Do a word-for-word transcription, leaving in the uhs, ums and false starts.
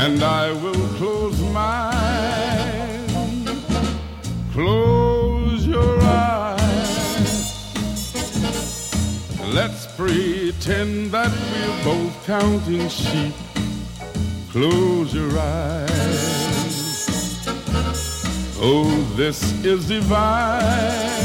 and I will close mine. Close your eyes. Let's pretend that we're both counting sheep. Close your eyes. Oh, this is divine.